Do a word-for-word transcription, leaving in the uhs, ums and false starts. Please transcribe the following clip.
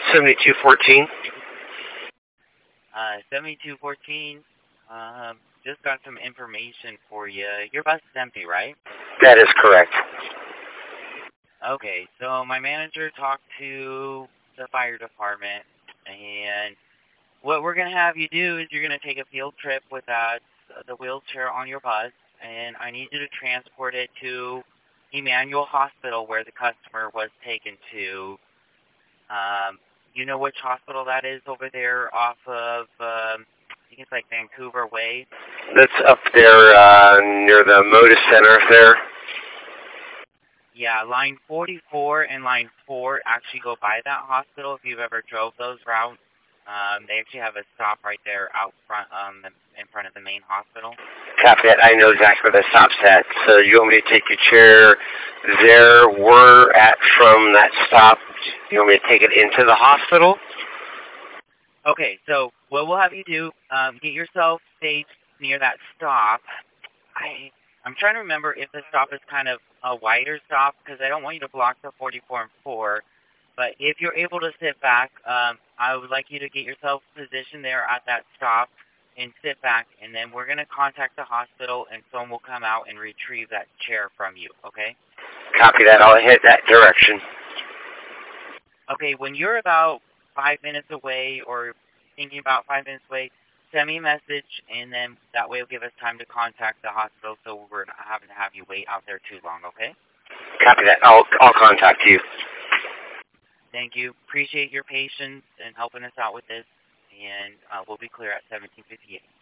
seventy-two fourteen. Uh, seventy-two fourteen. Um, just got some information for you. Your bus is empty, right? That is correct. Okay, so my manager talked to the fire department, and what we're going to have you do is you're going to take a field trip with that, the wheelchair on your bus, and I need you to transport it to Emmanuel Hospital where the customer was taken to. Um, you know which hospital that is over there off of, um, I think it's like Vancouver Way? That's up there uh, near the Modus Center there. Yeah, line forty-four and line four actually go by that hospital if you've ever drove those routes. Um, they actually have a stop right there out front, um, in front of the main hospital. Copy that. I know exactly where the stop's at. So you want me to take your chair there? We're at from that stop. You want me to take it into the hospital? Okay, so what we'll have you do, um, get yourself staged near that stop. I, I'm trying to remember if the stop is kind of a wider stop because I don't want you to block the forty-four and four. But if you're able to sit back, um, I would like you to get yourself positioned there at that stop and sit back, and then we're going to contact the hospital, and someone will come out and retrieve that chair from you, okay? Copy that. I'll head that direction. Okay, when you're about five minutes away or thinking about five minutes away, send me a message, and then that way it'll give us time to contact the hospital so we're not having to have you wait out there too long, okay? Copy that. I'll, I'll contact you. Thank you. Appreciate your patience and helping us out with this, and uh, we'll be clear at seventeen fifty-eight.